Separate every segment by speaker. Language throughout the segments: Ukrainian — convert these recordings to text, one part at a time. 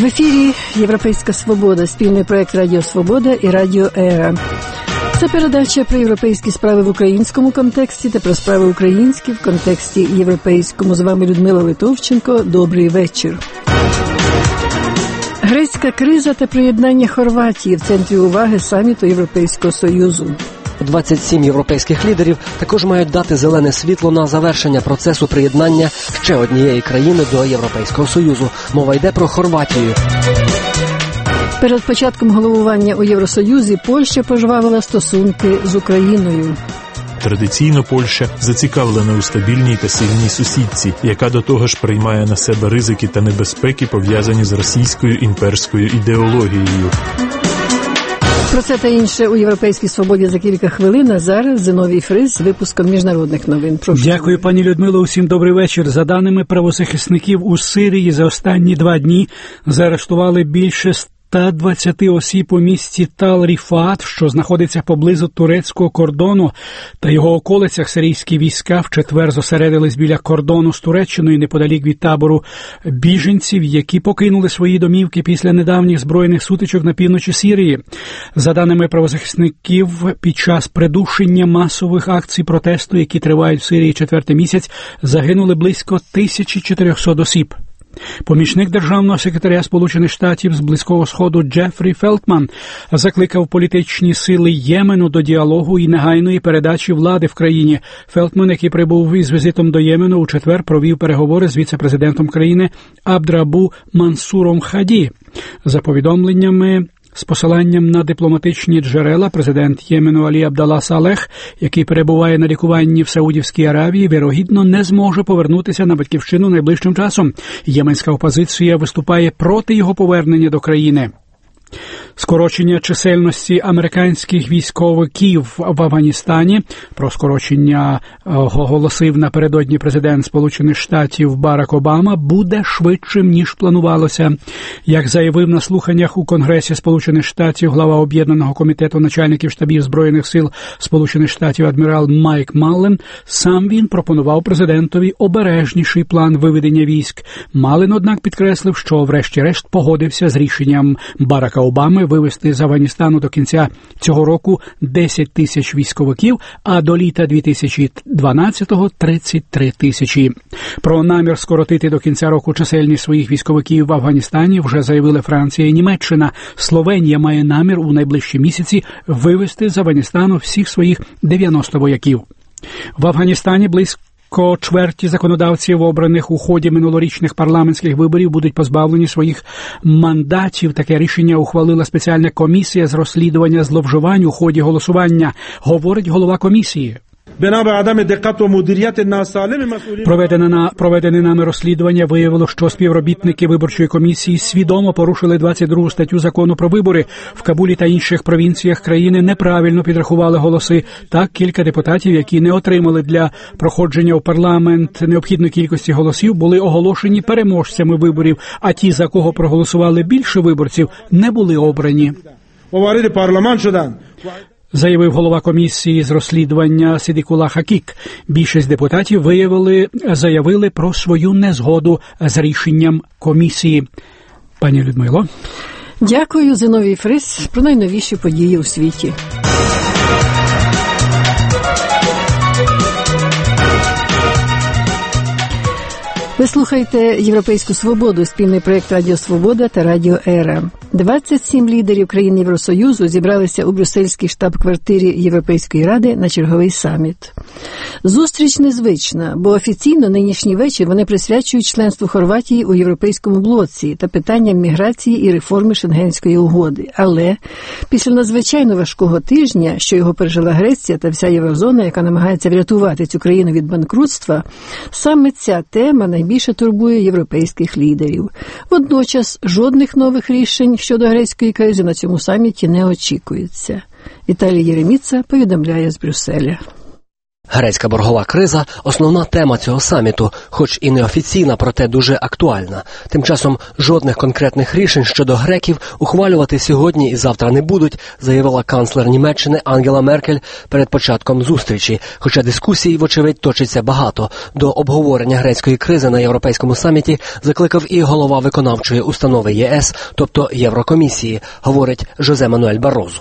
Speaker 1: В ефірі «Європейська Свобода», спільний проєкт «Радіо Свобода» і «Радіо Ера». Це передача про європейські справи в українському контексті та про справи українські в контексті європейському. З вами Людмила Литовченко. Добрий вечір. Грецька криза та приєднання Хорватії в центрі уваги саміту Європейського Союзу.
Speaker 2: 27 європейських лідерів також мають дати зелене світло на завершення процесу приєднання ще однієї країни до Європейського Союзу. Мова йде про Хорватію.
Speaker 1: Перед початком головування у Євросоюзі Польща пожвавила стосунки з Україною.
Speaker 3: Традиційно Польща зацікавлена у стабільній та сильній сусідці, яка до того ж приймає на себе ризики та небезпеки, пов'язані з російською імперською ідеологією.
Speaker 1: Про це та інше у «Європейській Свободі» за кілька хвилин, а зараз Зиновій Фрис з випуском міжнародних новин. Прошу.
Speaker 4: Дякую, пані Людмило. Усім добрий вечір. За даними правозахисників, у Сирії за останні 2 дні заарештували більше 120 осіб у місті Тал-Ріфат, що знаходиться поблизу турецького кордону, та його околицях. Сирійські війська в четвер зосередились біля кордону з Туреччиною неподалік від табору біженців, які покинули свої домівки після недавніх збройних сутичок на півночі Сирії. За даними правозахисників, під час придушення масових акцій протесту, які тривають в Сирії 4-й місяць, загинули близько 1400 осіб. Помічник державного секретаря Сполучених Штатів з Близького Сходу Джефрі Фелтман закликав політичні сили Ємену до діалогу і негайної передачі влади в країні. Фелтман, який прибув із візитом до Ємену, у четвер провів переговори з віце-президентом країни Абдрабу Мансуром Хаді. За повідомленнями з посиланням на дипломатичні джерела, президент Ємену Алі Абдалла Салех, який перебуває на лікуванні в Саудівській Аравії, вірогідно не зможе повернутися на батьківщину найближчим часом. Єменська опозиція виступає проти його повернення до країни. Скорочення чисельності американських військовиків в Афганістані. Про скорочення оголосив напередодні президент Сполучених Штатів Барак Обама, буде швидшим, ніж планувалося. Як заявив на слуханнях у Конгресі Сполучених Штатів глава Об'єднаного комітету начальників штабів Збройних сил Сполучених Штатів адмірал Майк Маллен, сам він пропонував президентові обережніший план виведення військ. Маллен, однак, підкреслив, що врешті-решт погодився з рішенням Барака Обами вивести з Афганістану до кінця цього року 10 тисяч військовиків, а до літа 2012-го 33 тисячі. Про намір скоротити до кінця року чисельність своїх військовиків в Афганістані вже заявили Франція і Німеччина. Словенія має намір у найближчі місяці вивести з Афганістану всіх своїх 90 вояків. В Афганістані близько чверті законодавців, обраних у ході минулорічних парламентських виборів, будуть позбавлені своїх мандатів. Таке рішення ухвалила спеціальна комісія з розслідування зловживань у ході голосування, говорить голова комісії. Проведене нами розслідування виявило, що співробітники виборчої комісії свідомо порушили 22 статтю закону про вибори. В Кабулі та інших провінціях країни неправильно підрахували голоси. Так, кілька депутатів, які не отримали для проходження у парламент необхідної кількості голосів, були оголошені переможцями виборів, а ті, за кого проголосували більше виборців, не були обрані. Заявив голова комісії з розслідування Сидикула Хакік. Більшість депутатів заявили про свою незгоду з рішенням комісії. Пані Людмило.
Speaker 1: Дякую, Зиновій Фрис, про найновіші події у світі. Ви слухаєте «Європейську Свободу», спільний проєкт «Радіо Свобода» та «Радіо Ера». 27 лідерів країн Євросоюзу зібралися у брюссельській штаб-квартирі Європейської ради на черговий саміт. Зустріч незвична, бо офіційно нинішній вечір вони присвячують членству Хорватії у Європейському блоці та питанням міграції і реформи Шенгенської угоди. Але після надзвичайно важкого тижня, що його пережила Греція та вся Єврозона, яка намагається врятувати цю країну від банкрутства, саме ця тема найбільше турбує європейських лідерів. Водночас жодних нових рішень щодо грецької кризи на цьому саміті не очікується. Віталій Єреміца повідомляє з Брюсселя.
Speaker 2: Грецька боргова криза – основна тема цього саміту, хоч і неофіційна, проте дуже актуальна. Тим часом жодних конкретних рішень щодо греків ухвалювати сьогодні і завтра не будуть, заявила канцлер Німеччини Ангела Меркель перед початком зустрічі. Хоча дискусій, вочевидь, точиться багато. До обговорення грецької кризи на Європейському саміті закликав і голова виконавчої установи ЄС, тобто Єврокомісії, говорить Жозе Мануель Баррозу.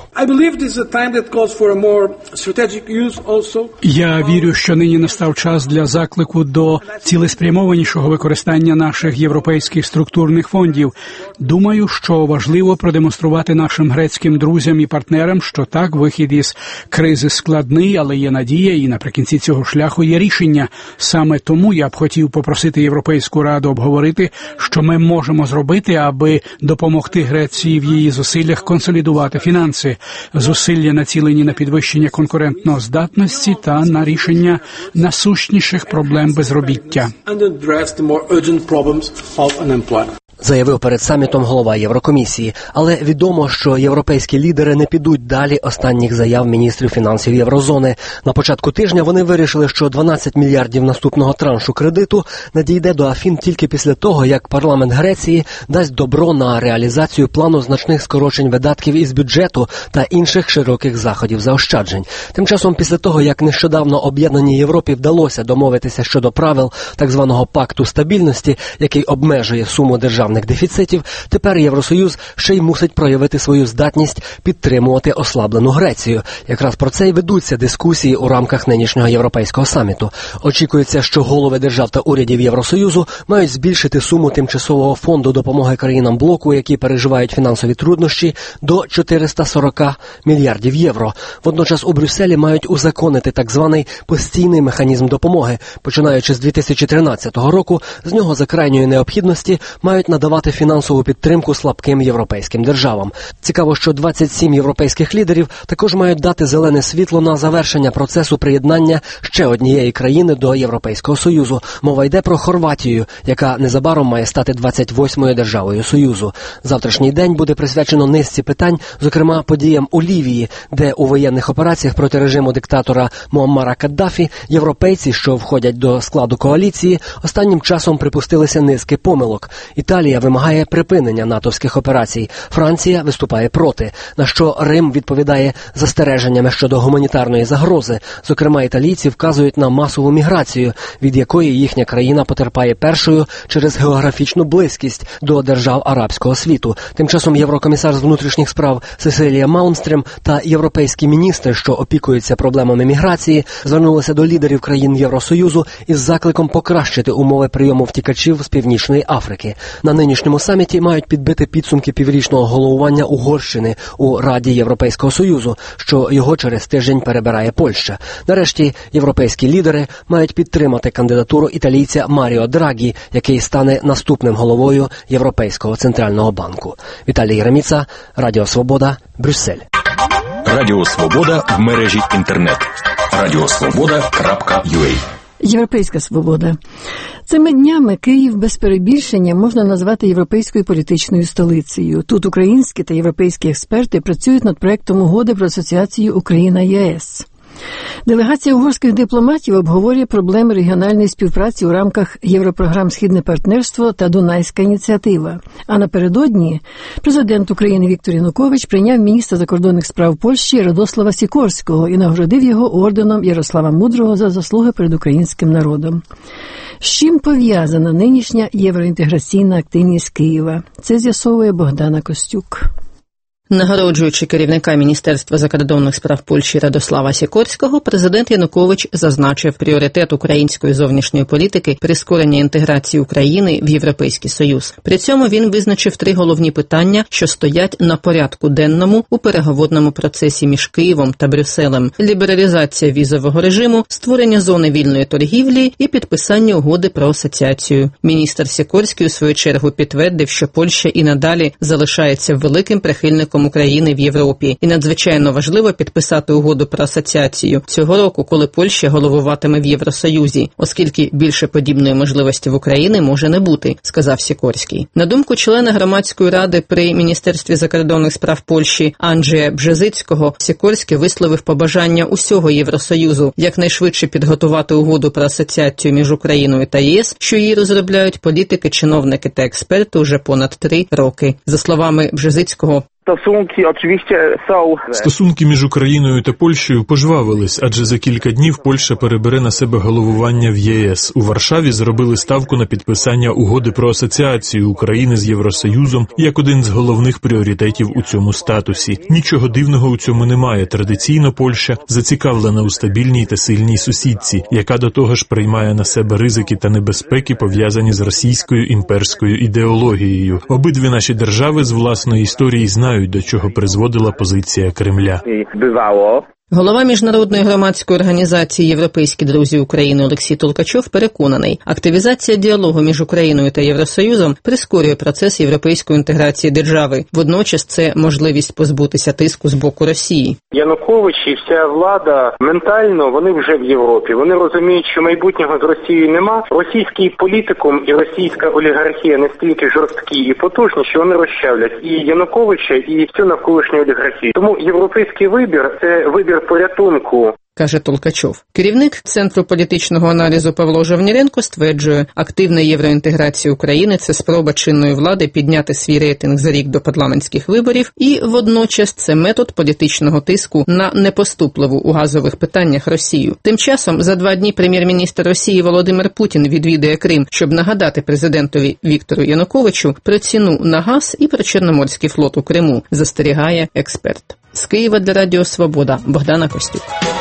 Speaker 4: Я вірю, що нині настав час для заклику до цілеспрямованішого використання наших європейських структурних фондів. Думаю, що важливо продемонструвати нашим грецьким друзям і партнерам, що так, вихід із кризи складний, але є надія, і наприкінці цього шляху є рішення. Саме тому я б хотів попросити Європейську Раду обговорити, що ми можемо зробити, аби допомогти Греції в її зусиллях консолідувати фінанси. Зусилля націлені на підвищення конкурентної здатності та на рішення насущніших проблем безробіття.
Speaker 2: Заявив перед самітом голова Єврокомісії. Але відомо, що європейські лідери не підуть далі останніх заяв міністрів фінансів Єврозони. На початку тижня вони вирішили, що 12 мільярдів наступного траншу кредиту надійде до Афін тільки після того, як парламент Греції дасть добро на реалізацію плану значних скорочень видатків із бюджету та інших широких заходів заощаджень. Тим часом, після того, як нещодавно об'єднаній Європі вдалося домовитися щодо правил так званого пакту стабільності, який обмежує суму державних дефіцитів, тепер Євросоюз ще й мусить проявити свою здатність підтримувати ослаблену Грецію. Якраз про це й ведуться дискусії у рамках нинішнього європейського саміту. Очікується, що голови держав та урядів Євросоюзу мають збільшити суму тимчасового фонду допомоги країнам блоку, які переживають фінансові труднощі, до 440 мільярдів євро. Водночас у Брюсселі мають узаконити так званий постійний механізм допомоги. Починаючи з 2013 року, з нього за крайньої необхідності мають надавати фінансову підтримку слабким європейським державам. Цікаво, що 27 європейських лідерів також мають дати зелене світло на завершення процесу приєднання ще однієї країни до Європейського Союзу. Мова йде про Хорватію, яка незабаром має стати 28-ю державою Союзу. Завтрашній день буде присвячено низці питань, зокрема подіям у Лівії, де у воєнних операціях проти режиму диктатора Муаммара Каддафі європейці, що входять до складу коаліції, останнім часом припустилися низки помилок. Італія вимагає припинення натовських операцій. Франція виступає проти, на що Рим відповідає застереженнями щодо гуманітарної загрози. Зокрема, італійці вказують на масову міграцію, від якої їхня країна потерпає першою через географічну близькість до держав арабського світу. Тим часом єврокомісар з внутрішніх справ Сесилія Малмстрем та європейські міністри, що опікуються проблемами міграції, звернулися до лідерів країн Євросоюзу із закликом покращити умови прийому втікачів з Північної Африки. На нинішньому саміті мають підбити підсумки піврічного головування Угорщини у Раді Європейського Союзу, що його через тиждень перебирає Польща. Нарешті європейські лідери мають підтримати кандидатуру італійця Маріо Драгі, який стане наступним головою Європейського центрального банку. Віталій Єреміца, Радіо Свобода, Брюссель.
Speaker 5: Радіо Свобода в мережі інтернет. radiosvoboda.ua.
Speaker 1: Європейська свобода. Цими днями Київ без перебільшення можна назвати європейською політичною столицею. Тут українські та європейські експерти працюють над проектом угоди про асоціацію Україна-ЄС. Делегація угорських дипломатів обговорює проблеми регіональної співпраці у рамках європрограм «Східне партнерство» та «Дунайська ініціатива». А напередодні президент України Віктор Янукович прийняв міністра закордонних справ Польщі Радослава Сікорського і нагородив його орденом Ярослава Мудрого за заслуги перед українським народом. З чим пов'язана нинішня євроінтеграційна активність Києва? Це з'ясовує Богдана Костюк.
Speaker 6: Нагороджуючи керівника Міністерства закордонних справ Польщі Радослава Сікорського, президент Янукович зазначив пріоритет української зовнішньої політики – прискорення інтеграції України в Європейський Союз. При цьому він визначив 3 головні питання, що стоять на порядку денному у переговорному процесі між Києвом та Брюсселем – лібералізація візового режиму, створення зони вільної торгівлі і підписання угоди про асоціацію. Міністр Сікорський у свою чергу підтвердив, що Польща і надалі залишається великим прихильником представництвом України в Європі. І надзвичайно важливо підписати угоду про асоціацію цього року, коли Польща головуватиме в Євросоюзі, оскільки більше подібної можливості в Україні може не бути, сказав Сікорський. На думку члена громадської ради при Міністерстві закордонних справ Польщі Анджея Бжезицького, Сікорський висловив побажання усього Євросоюзу якнайшвидше підготувати угоду про асоціацію між Україною та ЄС, що її розробляють політики, чиновники та експерти уже понад 3 роки. За словами Бжезицького,
Speaker 3: стосунки між Україною та Польщею пожвавились, адже за кілька днів Польща перебере на себе головування в ЄС. У Варшаві зробили ставку на підписання угоди про асоціацію України з Євросоюзом як один з головних пріоритетів у цьому статусі. Нічого дивного у цьому немає. Традиційно Польща зацікавлена у стабільній та сильній сусідці, яка до того ж приймає на себе ризики та небезпеки, пов'язані з російською імперською ідеологією. Обидві наші держави з власної історії знають, до чого призводила позиція Кремля.
Speaker 6: Голова міжнародної громадської організації «Європейські друзі України» Олексій Толкачов переконаний, активізація діалогу між Україною та Євросоюзом прискорює процес європейської інтеграції держави. Водночас це можливість позбутися тиску з боку Росії.
Speaker 7: Янукович і вся влада ментально, вони вже в Європі. Вони розуміють, що майбутнього з Росією нема. Російський політикум і російська олігархія настільки жорсткі і потужні, що вони розчавлять і Януковича, і всю навколишню олігархію. Тому європейський вибір – це вибір порятунку,
Speaker 6: каже Толкачов. Керівник Центру політичного аналізу Павло Жовніренко стверджує, активна євроінтеграція України – це спроба чинної влади підняти свій рейтинг за рік до парламентських виборів, і водночас це метод політичного тиску на непоступливу у газових питаннях Росію. Тим часом за 2 дні прем'єр-міністр Росії Володимир Путін відвідає Крим, щоб нагадати президентові Віктору Януковичу про ціну на газ і про Чорноморський флот у Криму, застерігає експерт. З Києва для Радіо Свобода Богдана Костюк.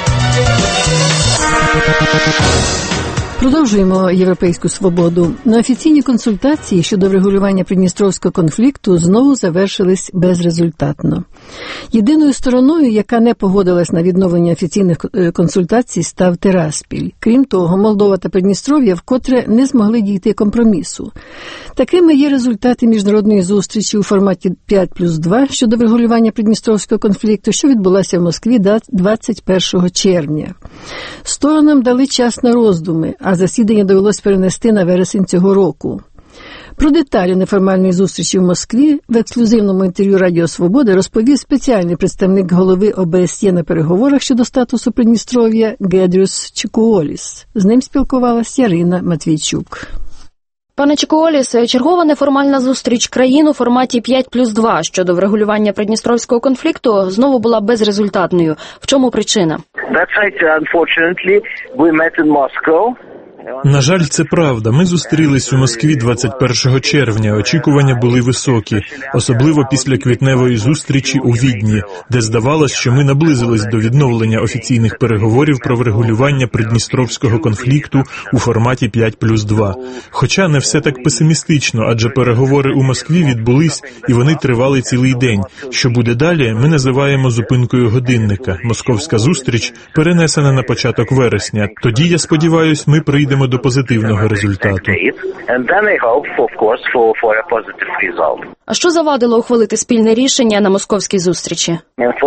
Speaker 1: Продовжуємо європейську свободу. На офіційні консультації щодо врегулювання придністровського конфлікту знову завершились безрезультатно. Єдиною стороною, яка не погодилась на відновлення офіційних консультацій, став Тираспіль. Крім того, Молдова та Придністров'я вкотре не змогли дійти компромісу. Такими є результати міжнародної зустрічі у форматі 5+2 щодо врегулювання придністровського конфлікту, що відбулася в Москві 21 червня. Сторонам дали час на роздуми, а засідання довелось перенести на вересень цього року. Про деталі неформальної зустрічі в Москві в ексклюзивному інтерв'ю Радіо Свобода розповів спеціальний представник голови ОБСЄ на переговорах щодо статусу Придністров'я Гедрюс Чекуоліс. З ним спілкувалась Ярина Матвійчук.
Speaker 8: Пане Чекуоліс, чергова неформальна зустріч країн у форматі 5+2 щодо врегулювання придністровського конфлікту знову була безрезультатною. В чому причина?
Speaker 3: На жаль, це правда. Ми зустрілись у Москві 21 червня. Очікування були високі, особливо після квітневої зустрічі у Відні, де здавалось, що ми наблизились до відновлення офіційних переговорів про врегулювання придністровського конфлікту у форматі 5+2. Хоча не все так песимістично, адже переговори у Москві відбулись і вони тривали цілий день. Що буде далі, ми називаємо зупинкою годинника. Московська зустріч перенесена на початок вересня. Тоді, я сподіваюся, ми прийдемо до позитивного результату.
Speaker 8: А що завадило ухвалити спільне рішення на московській зустрічі?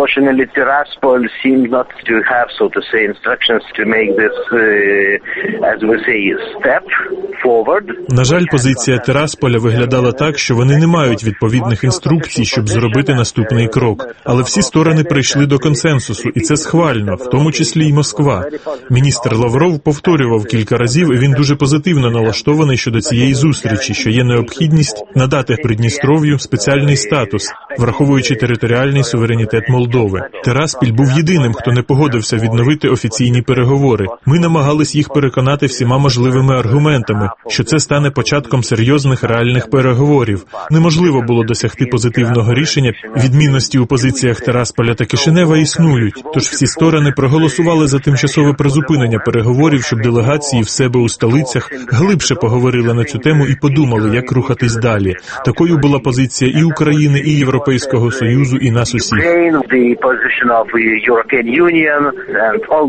Speaker 3: На жаль, позиція Тирасполя виглядала так, що вони не мають відповідних інструкцій, щоб зробити наступний крок. Але всі сторони прийшли до консенсусу, і це схвально, в тому числі й Москва. Міністр Лавров повторював кілька разів, і він дуже позитивно налаштований щодо цієї зустрічі, що є необхідність надати Придністров'ю спеціальний статус, враховуючи територіальний суверенітет Молдови. Тираспіль був єдиним, хто не погодився відновити офіційні переговори. Ми намагались їх переконати всіма можливими аргументами, що це стане початком серйозних реальних переговорів. Неможливо було досягти позитивного рішення. Відмінності у позиціях Тирасполя та Кишинева існують, тож всі сторони проголосували за тимчасове призупинення переговорів, щоб делегації в себе у столицях глибше поговорили на цю тему і подумали, як рухатись далі. Такою була позиція і України, і Європейського Союзу, і нас усіх.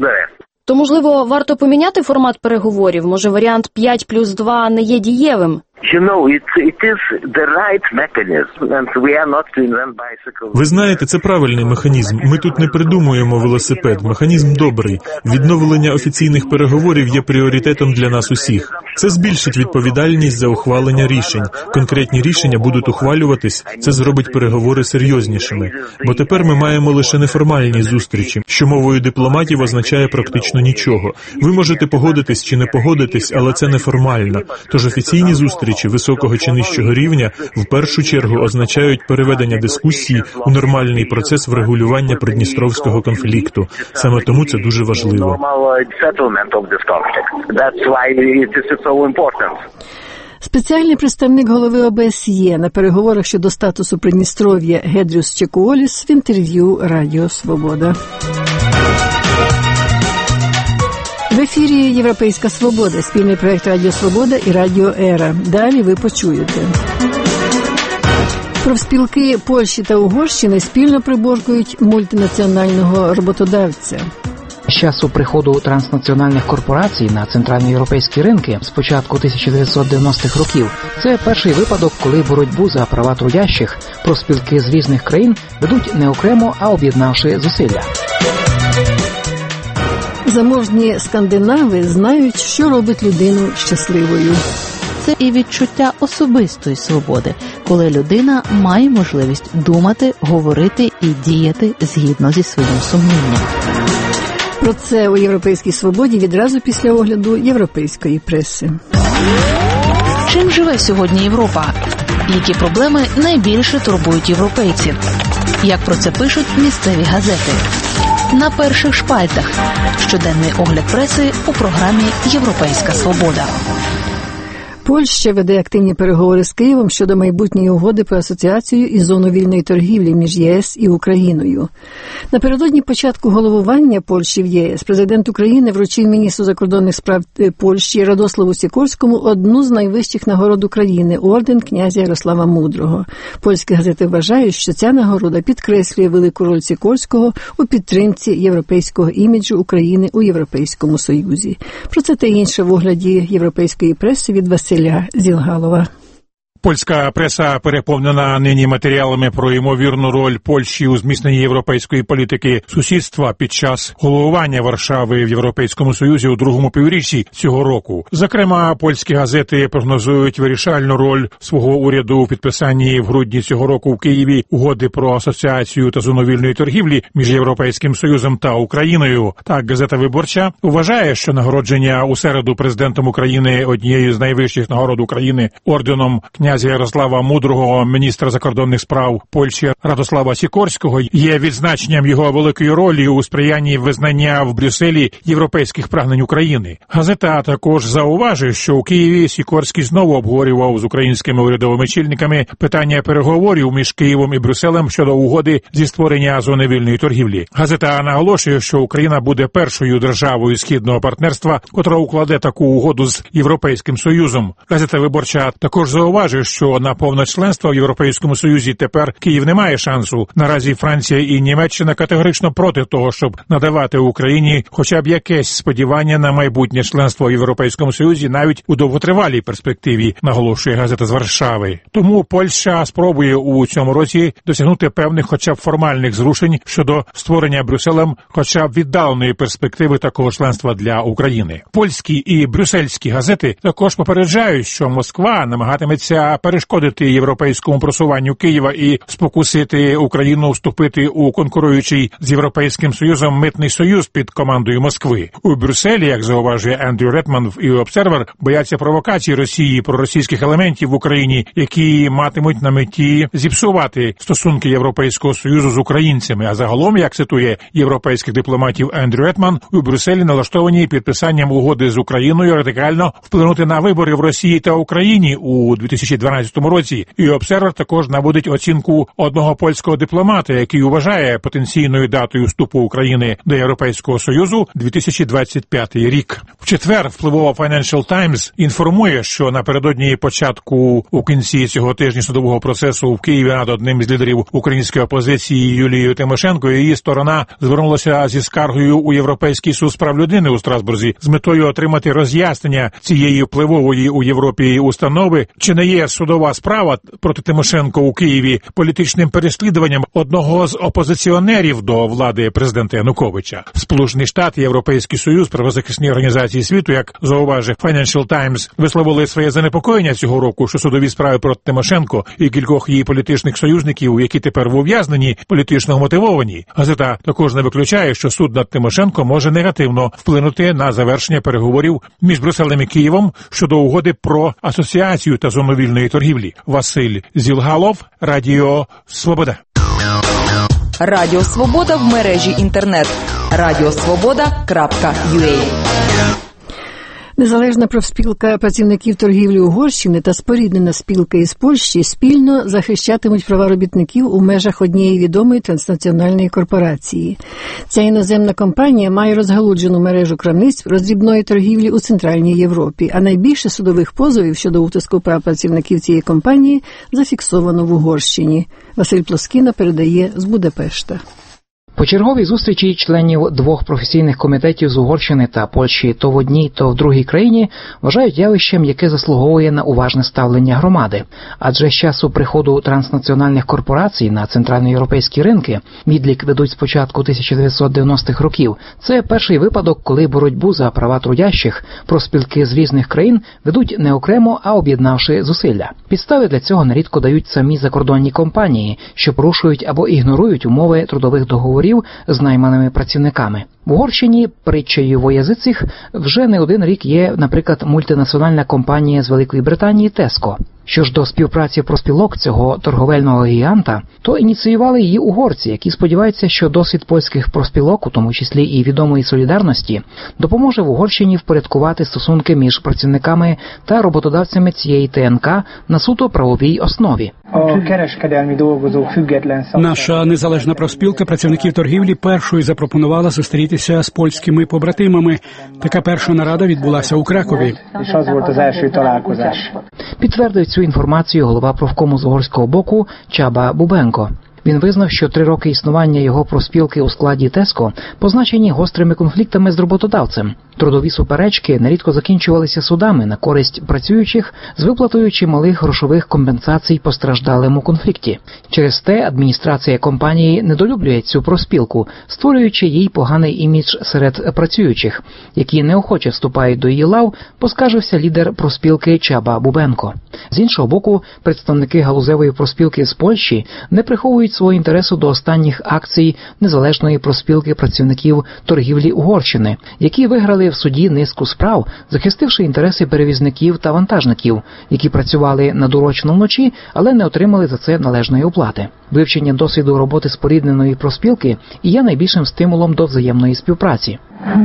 Speaker 8: То, можливо, варто поміняти формат переговорів? Може, варіант 5+2 не є дієвим?
Speaker 3: Ви знаєте, це правильний механізм. Ми тут не придумуємо велосипед. Механізм добрий. Відновлення офіційних переговорів є пріоритетом для нас усіх. Це збільшить відповідальність за ухвалення рішень. Конкретні рішення будуть ухвалюватись. Це зробить переговори серйознішими. Бо тепер ми маємо лише неформальні зустрічі, що мовою дипломатів означає практично нічого. Ви можете погодитись чи не погодитись, але це неформально. Тож офіційні зустрічі високого чи нижчого рівня в першу чергу означають переведення дискусії у нормальний процес врегулювання придністровського конфлікту. Саме тому це дуже важливо.
Speaker 1: Спеціальний представник голови ОБСЄ на переговорах щодо статусу Придністров'я Гедрюс Чекуоліс в інтерв'ю Радіо Свобода. В ефірі «Європейська Свобода», спільний проєкт Радіо Свобода і Радіо Ера. Далі ви почуєте. Профспілки Польщі та Угорщини спільно приборкують мультинаціонального роботодавця.
Speaker 9: З часу приходу транснаціональних корпорацій на центральноєвропейські ринки з початку 1990-х років це перший випадок, коли боротьбу за права трудящих профспілки з різних країн ведуть не окремо, а об'єднавши зусилля.
Speaker 1: Заможні скандинави знають, що робить людину щасливою.
Speaker 10: Це і відчуття особистої свободи, коли людина має можливість думати, говорити і діяти згідно зі своїм сумлінням.
Speaker 1: Про це у «Європейській Свободі» відразу після огляду європейської преси.
Speaker 10: Чим живе сьогодні Європа? Які проблеми найбільше турбують європейців? Як про це пишуть місцеві газети? На перших шпальтах. Щоденний огляд преси у програмі «Європейська Свобода».
Speaker 1: Польща веде активні переговори з Києвом щодо майбутньої угоди про асоціацію і зону вільної торгівлі між ЄС і Україною. Напередодні початку головування Польщі в ЄС президент України вручив міністру закордонних справ Польщі Радославу Сікорському одну з найвищих нагород України – орден князя Ярослава Мудрого. Польські газети вважають, що ця нагорода підкреслює велику роль Сікорського у підтримці європейського іміджу України у Європейському Союзі. Про це та інше в огляді європейської преси від Василя Зілгалова.
Speaker 11: Польська преса переповнена нині матеріалами про ймовірну роль Польщі у зміцненні європейської політики сусідства під час головування Варшави в Європейському Союзі у другому півріччі цього року. Зокрема, польські газети прогнозують вирішальну роль свого уряду у підписанні в грудні цього року в Києві угоди про асоціацію та зону вільної торгівлі між Європейським Союзом та Україною. Так, газета «Виборча» вважає, що нагородження у середу президентом України однією з найвищих нагород України орденом князя Ярослава Мудрого, міністра закордонних справ Польщі Радослава Сікорського, є відзначенням його великої ролі у сприянні визнання в Брюсселі європейських прагнень України. Газета також зауважує, що у Києві Сікорський знову обговорював з українськими урядовими очільниками питання переговорів між Києвом і Брюсселем щодо угоди зі створення зони вільної торгівлі. Газета наголошує, що Україна буде першою державою східного партнерства, котра укладе таку угоду з Європейським Союзом. Газета «Виборча» також зауважує, що на повне членство в Європейському Союзі тепер Київ не має шансу. Наразі Франція і Німеччина категорично проти того, щоб надавати Україні хоча б якесь сподівання на майбутнє членство в Європейському Союзі навіть у довготривалій перспективі, наголошує газета з Варшави. Тому Польща спробує у цьому році досягнути певних хоча б формальних зрушень щодо створення Брюсселем хоча б віддаленої перспективи такого членства для України. Польські і брюссельські газети також попереджають, що Москва намагатиметься перешкодити європейському просуванню Києва і спокусити Україну вступити у конкуруючий з Європейським Союзом митний союз під командою Москви. У Брюсселі, як зауважує Ендрю Ретман і Обсервер, бояться провокацій Росії проросійських елементів в Україні, які матимуть на меті зіпсувати стосунки Європейського Союзу з українцями. А загалом, як цитує європейських дипломатів Ендрю Ретман, у Брюсселі налаштовані підписанням угоди з Україною радикально вплинути на вибори в Росії та Україні у 2013 2012 році. І «Обсервер» також наводить оцінку одного польського дипломата, який вважає потенційною датою вступу України до Європейського Союзу 2025 рік. В четвер впливова Financial Times інформує, що напередодні початку у кінці цього тижня судового процесу в Києві над одним з лідерів української опозиції Юлією Тимошенко її сторона звернулася зі скаргою у Європейський суд з прав людини у Страсбурзі з метою отримати роз'яснення цієї впливової у Європі установи, чи не є судова справа проти Тимошенко у Києві політичним переслідуванням одного з опозиціонерів до влади президента Януковича. Сполучені Штати, Європейський Союз, правозахисні організації світу, як зауважив Financial Times, висловили своє занепокоєння цього року, що судові справи проти Тимошенко і кількох її політичних союзників, які тепер в ув'язненні, політично мотивовані. Газета також не виключає, що суд над Тимошенко може негативно вплинути на завершення переговорів між Брюсселем і Києвом щодо угоди про асоціацію та зону вільної торгівлі. Василь Зілгалов, Радіо Свобода.
Speaker 12: Радіо Свобода в мережі інтернет. radiosvoboda.ua.
Speaker 1: Незалежна профспілка працівників торгівлі Угорщини та споріднена спілка із Польщі спільно захищатимуть права робітників у межах однієї відомої транснаціональної корпорації. Ця іноземна компанія має розгалуджену мережу крамниць роздрібної торгівлі у Центральній Європі, а найбільше судових позовів щодо утиску прав працівників цієї компанії зафіксовано в Угорщині. Василь Плоскіна передає з Будапешта.
Speaker 9: По черговій зустрічі членів двох професійних комітетів з Угорщини та Польщі то в одній, то в другій країні вважають явищем, яке заслуговує на уважне ставлення громади. Адже з часу приходу транснаціональних корпорацій на центральноєвропейські ринки, відлік ведуть з початку 1990-х років, це перший випадок, коли боротьбу за права трудящих профспілки з різних країн ведуть не окремо, а об'єднавши зусилля. Підстави для цього нерідко дають самі закордонні компанії, що порушують або ігнорують умови трудових договорів з найманими працівниками. В Угорщині притчею во язицих вже не один рік є, наприклад, мультинаціональна компанія з Великої Британії Tesco. Що ж до співпраці профспілок цього торговельного гіганта, то ініціювали її угорці, які сподіваються, що досвід польських профспілок, у тому числі і відомої солідарності, допоможе в Угорщині впорядкувати стосунки між працівниками та роботодавцями цієї ТНК на суто правовій основі.
Speaker 4: Наша незалежна профспілка працівників торгівлі першою запропонувала зустрітися з польськими побратимами. Така перша нарада відбулася у Кракові.
Speaker 9: Підтвердив цю інформацію голова профкому з угорського боку Чаба Бубенко. Він визнав, що 3 роки існування його профспілки у складі Tesco позначені гострими конфліктами з роботодавцем. Трудові суперечки нерідко закінчувалися судами на користь працюючих з виплатою чималих грошових компенсацій постраждалим у конфлікті. Через те адміністрація компанії недолюблює цю профспілку, створюючи їй поганий імідж серед працюючих, які неохоче вступають до її лав, поскаржився лідер профспілки Чаба Бубенко. З іншого боку, представники галузевої профспілки з Польщі не приховують свого інтересу до останніх акцій незалежної профспілки працівників торгівлі Угорщини, які виграли в суді низку справ, захистивши інтереси перевізників та вантажників, які працювали надурочно вночі, але не отримали за це належної оплати. Вивчення досвіду роботи спорідненої профспілки є найбільшим стимулом до взаємної співпраці.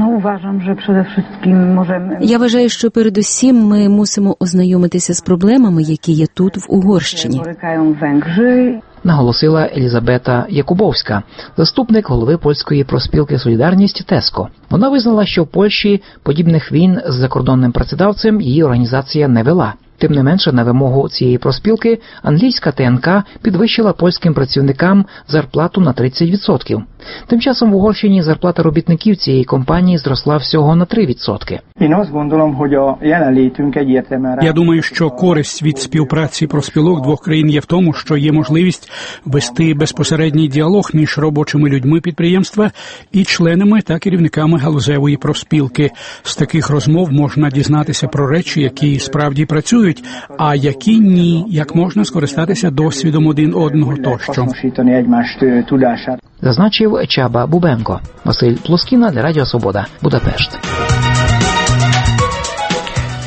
Speaker 13: Я вважаю, що передусім ми мусимо ознайомитися з проблемами, які є тут, в Угорщині.
Speaker 9: Наголосила Елізабета Якубовська, заступник голови польської профспілки «Солідарність» Tesco. Вона визнала, що в Польщі подібних війн з закордонним працедавцем її організація не вела. Тим не менше, на вимогу цієї профспілки англійська ТНК підвищила польським працівникам зарплату на 30%. Тим часом в Угорщині зарплата робітників цієї компанії зросла всього на 3%.
Speaker 4: Я думаю, що користь від співпраці профспілок двох країн є в тому, що є можливість вести безпосередній діалог між робочими людьми підприємства і членами та керівниками галузевої профспілки. З таких розмов можна дізнатися про речі, які справді працюють, а які ні, як можна скористатися досвідом один одного тощо.
Speaker 9: Зазначив Чаба Бубенко. Василь Плоскіна для Радіо Свобода, Будапешт.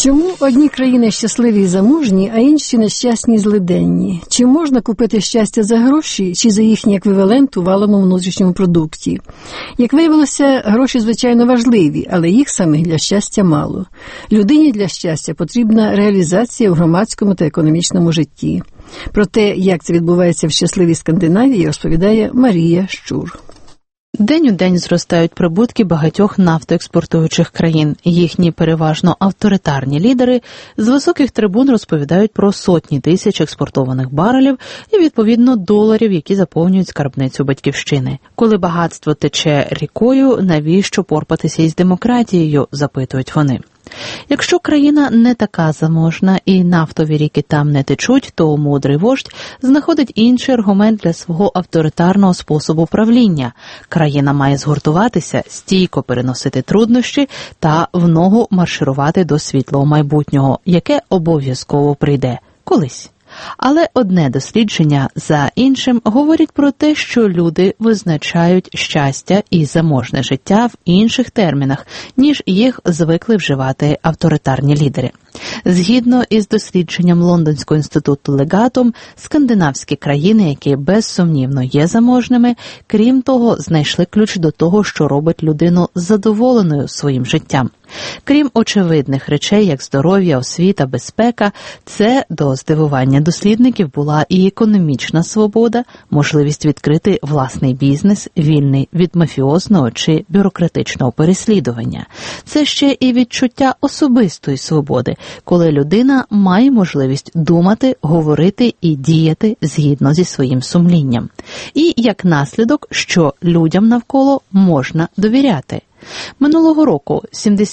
Speaker 1: Чому одні країни щасливі і заможні, а інші нещасні і злиденні? Чи можна купити щастя за гроші, чи за їхній еквівалент у валовому внутрішньому продукті? Як виявилося, гроші, звичайно, важливі, але їх самих для щастя мало. Людині для щастя потрібна реалізація в громадському та економічному житті. Про те, як це відбувається в щасливій Скандинавії, розповідає Марія Щур.
Speaker 14: День у день зростають прибутки багатьох нафтоекспортуючих країн. Їхні переважно авторитарні лідери з високих трибун розповідають про сотні тисяч експортованих барелів і, відповідно, доларів, які заповнюють скарбницю батьківщини. Коли багатство тече рікою, навіщо порпатися із демократією, запитують вони. Якщо країна не така заможна і нафтові ріки там не течуть, то мудрий вождь знаходить інший аргумент для свого авторитарного способу правління. Країна має згуртуватися, стійко переносити труднощі та в ногу марширувати до світлого майбутнього, яке обов'язково прийде колись. Але одне дослідження за іншим говорить про те, що люди визначають щастя і заможне життя в інших термінах, ніж їх звикли вживати авторитарні лідери. Згідно із дослідженням Лондонського інституту Легатом, скандинавські країни, які безсумнівно є заможними, крім того, знайшли ключ до того, що робить людину задоволеною своїм життям. Крім очевидних речей, як здоров'я, освіта, безпека, це, до здивування дослідників, була і економічна свобода, можливість відкрити власний бізнес, вільний від мафіозного чи бюрократичного переслідування. Це ще і відчуття особистої свободи, коли людина має можливість думати, говорити і діяти згідно зі своїм сумлінням. І, як наслідок, що людям навколо можна довіряти. Минулого року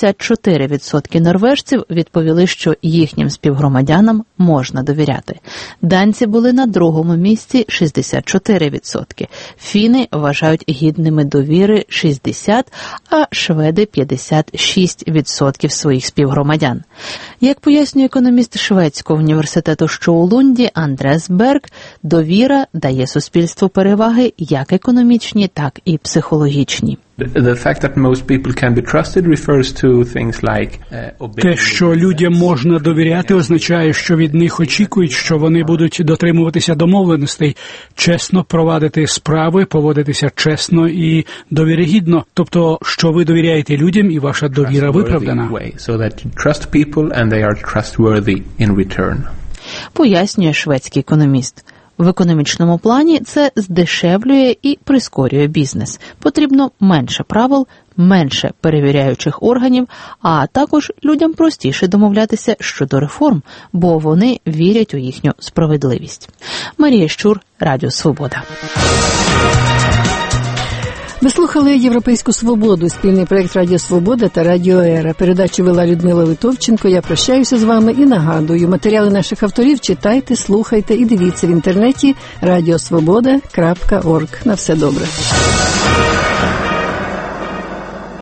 Speaker 14: 74% норвежців відповіли, що їхнім співгромадянам можна довіряти. Данці були на другому місці 64%. Фіни вважають гідними довіри 60%, а шведи 56% своїх співгромадян. Як пояснює економіст Шведського університету Шоулунді Андрес Берг, довіра дає суспільству переваги як економічні, так і психологічні.
Speaker 4: Те, що людям можна довіряти, означає, що від них очікують, що вони будуть дотримуватися домовленостей, чесно провадити справи, поводитися чесно і довірогідно. Тобто, що ви довіряєте людям і ваша довіра виправдана.
Speaker 14: Пояснює шведський економіст. В економічному плані це здешевлює і прискорює бізнес. Потрібно менше правил, менше перевіряючих органів, а також людям простіше домовлятися щодо реформ, бо вони вірять у їхню справедливість. Марія Щур, Радіо Свобода.
Speaker 1: Ви слухали «Європейську свободу», спільний проєкт «Радіо Свобода» та «Радіо Ера». Передачу вела Людмила Литовченко. Я прощаюся з вами і нагадую, матеріали наших авторів читайте, слухайте і дивіться в інтернеті radiosvoboda.org. На все добре.